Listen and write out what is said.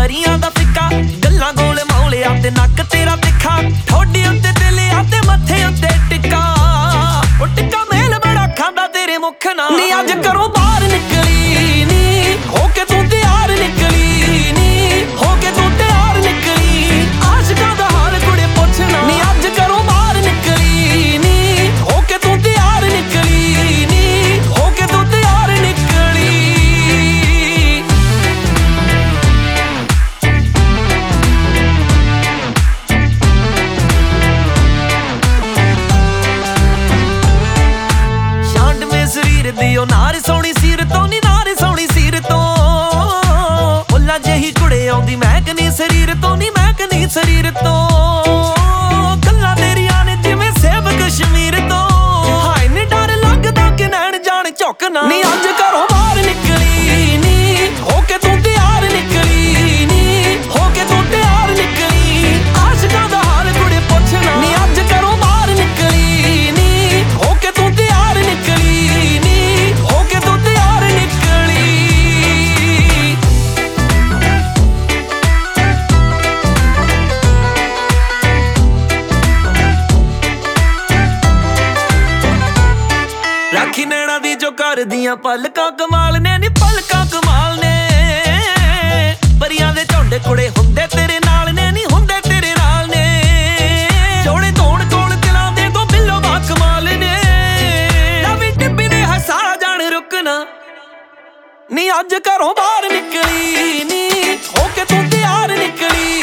ਪਰੀਆਂ ਦਾ ਫਿੱਕਾ ਗੱਲਾਂ ਗੋਲ ਮੌਲਿਆ ਤੇ ਨੱਕ ਤੇਰਾ ਤਿੱਖਾ ਠੋਡੀ ਉੱਤੇ ਦਿਲਿਆ ਤੇ ਮੱਥੇ ਉੱਤੇ ਟਿੱਕਾ ਉਹ ਟਿੱਕਾ ਮੇਲ ਬੜਾ ਖਾਂਦਾ ਤੇਰੇ ਮੁੱਖ ਨਾਲ ਨੀ ਅੱਜ ਘਰੋਂ ਬਾਹਰ ਨਿਕਲੀ ਨੀ ਹੋ ਕੇ ਤੂੰ ਤਿਆਰ ਨਿਕਲੀ ਨੀ ਹੋ ਕੇ ਤੂੰ ਤਿਆਰ ਨਿਕਲੀ ਆਸ਼ਿਕਾਂ ਦਾ ਹਾਲ ਕੁੜੇ ਪੁੱਛਣਾ ਨੀ ਅੱਜ ਘਰੋਂ ਬਾਹਰ ਨਿਕਲੀ ਨੀ ਹੋ ਕੇ ਤੂੰ ਤਿਆਰ ਨਿਕਲੀ ਨੀ ਹੋ ਕੇ ਤੂੰ ਤਿਆਰ ਨਿਕਲੀ ਸ਼ਾਂਡ ਮੇ ਸਰੀਰ ਦੀ ਉਹ ਨਾਰ ਸੋਹਣੀ ਸੀਰ ਤੋਂ ਨੀ ਨਾਰ ਸੋਹਣੀ ਸੀਰ ਤੋਂ ਫੁੱਲਾਂ ਜਿਹੀ ਕੁੜੇ ਆਉਂਦੀ ਮਹਿਕਨੀ ਸਰੀਰ ਤੋਂ ਨੀ ਮਹਿਕਨੀ ਸਰੀਰ ਤੋਂ ਗੱਲਾਂ ਤੇਰੀਆਂ ਨੇ ਜਿਵੇਂ ਸੇਬ ਕਸ਼ਮੀਰ ਤੋਂ ਹਾਏ ਨੀ ਡਰ ਲੱਗਦਾ ਕਿ ਨੈਣ ਜਾਣ ਝੁਕਣਾ ਨੀ ਅੱਜ ਘਰੋਂ ਬਾਹਰ ਨਿਕਲੀ ਨੀ ਹੋ ਕੇ ਤੂੰ ਤਿਆਰ ਨਿਕਲੀ ਨੀ ਹੋ ਕੇ ਤੂੰ ਤਿਆਰ ਨਿਕਲੀ ਆਸ਼ਿਕਾਂ ਦਾ ਹਾਲ ਕੁੜੇ ਪੁੱਛਣਾ ਨੀ ਅੱਜ ਘਰੋਂ ਬਾਹਰ ਨਿਕਲੀ ਨੀ ਹੋ ਕੇ ਤੂੰ ਤਿਆਰ ਨਿਕਲੀ ਨੀ ਹੋ ਕੇ ਤੂੰ ਤਿਆਰ ਨਿਕਲੀ ਰਾਖੀ ਨੈਣਾ ਦੀ ਜੋ ਕਰਦੀਆਂ ਪਲਕਾਂ ਕਮਾਲ ਨੇ ਨੀ ਪਲਕਾਂ ਕਮਾਲ ਨੇ ਪਰੀਆਂ ਦੇ ਝੁੰਡ ਕੁੜੇ ਹੁੰਦੇ ਤੇਰੇ ਨਾਲ ਨੇ ਨੀ ਹੁੰਦੇ ਤੇਰੇ ਨਾਲ ਨੇ ਜੋੜੇ ਧੋਣ ਕੋਲ ਦਿਲਾਂ ਦੇ ਤੋਂ ਬਿੱਲੋ ਬਾ ਕਮਾਲ ਨੇ ਨਵੀਂ ਟਿੱਬੀ ਨੇ ਹਸਾ ਜਾਣ ਰੁਕਣਾ ਨੀ ਅੱਜ ਘਰੋਂ ਬਾਹਰ ਨਿਕਲੀ ਨੀ ਹੋ ਕੇ ਤੂੰ ਤਿਆਰ ਨਿਕਲੀ